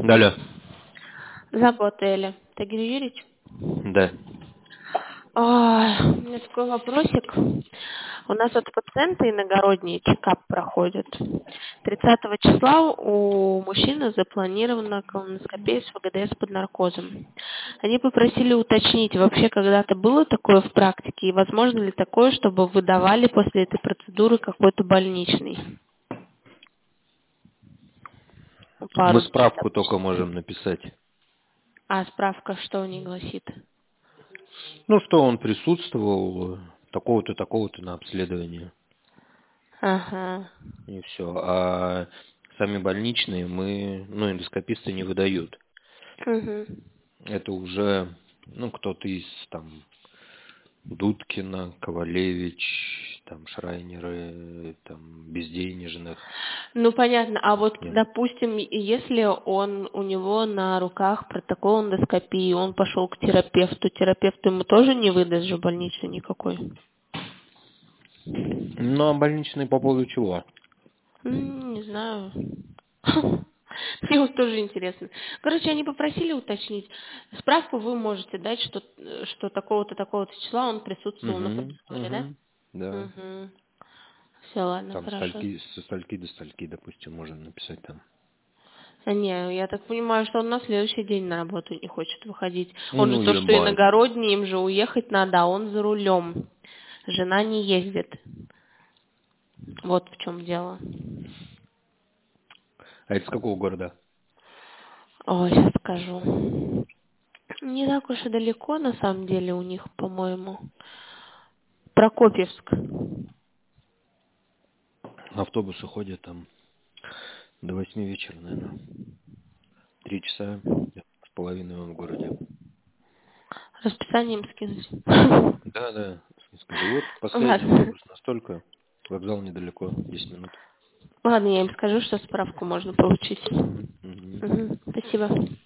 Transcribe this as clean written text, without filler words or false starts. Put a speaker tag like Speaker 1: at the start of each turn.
Speaker 1: Алло.
Speaker 2: Забота, Тагир Юрьевич?
Speaker 1: Да.
Speaker 2: У меня такой вопросик. У нас от пациента иногородний чекап проходит. 30 числа у мужчины запланирована колоноскопия с ВГДС под наркозом. Они попросили уточнить, вообще когда-то было такое в практике, и возможно ли такое, чтобы выдавали после этой процедуры какой-то больничный?
Speaker 1: Мы
Speaker 2: Пару дней,
Speaker 1: справку только
Speaker 2: допустим.
Speaker 1: можем написать.
Speaker 2: А справка что у них гласит?
Speaker 1: Ну, что он присутствовал такого-то, такого-то на обследовании.
Speaker 2: Ага.
Speaker 1: И все. А сами больничные эндоскописты не выдают.
Speaker 2: Угу.
Speaker 1: Это уже, кто-то из там Дудкина, Ковалевич, там Шрайнеры, там Безденежных.
Speaker 2: Ну, понятно. А вот,
Speaker 1: Нет.
Speaker 2: допустим, если у него на руках протокол эндоскопии, он пошел к терапевту ему тоже не выдаст же больничный никакой?
Speaker 1: Ну, а больничные по поводу чего?
Speaker 2: Не знаю. Мне вот тоже интересно. Короче, они попросили уточнить. Справку вы можете дать, что такого-то, такого-то числа он присутствовал на
Speaker 1: Угу,
Speaker 2: процедуре, да?
Speaker 1: угу, да.
Speaker 2: Угу. Все, ладно,
Speaker 1: Там
Speaker 2: хорошо.
Speaker 1: со стальки до стальки, допустим, можем написать там.
Speaker 2: Не, я так понимаю, что он на следующий день на работу не хочет выходить. Он же
Speaker 1: Ну,
Speaker 2: то, что
Speaker 1: ебать.
Speaker 2: иногородний, им же уехать надо, а он за рулем. Жена не ездит. Вот в чем дело.
Speaker 1: А это с какого города?
Speaker 2: Ой, сейчас скажу. Не так уж и далеко, на самом деле, у них, по-моему. Прокопьевск.
Speaker 1: Автобусы ходят там до 8 вечера, наверное. 3 часа с половиной он в городе.
Speaker 2: Расписанием скинуть.
Speaker 1: Да, да. Скажу, вот последний
Speaker 2: Ладно.
Speaker 1: автобус настолько, вокзал недалеко, 10 минут.
Speaker 2: Ладно, я им скажу, что справку можно получить.
Speaker 1: Угу, угу.
Speaker 2: Спасибо.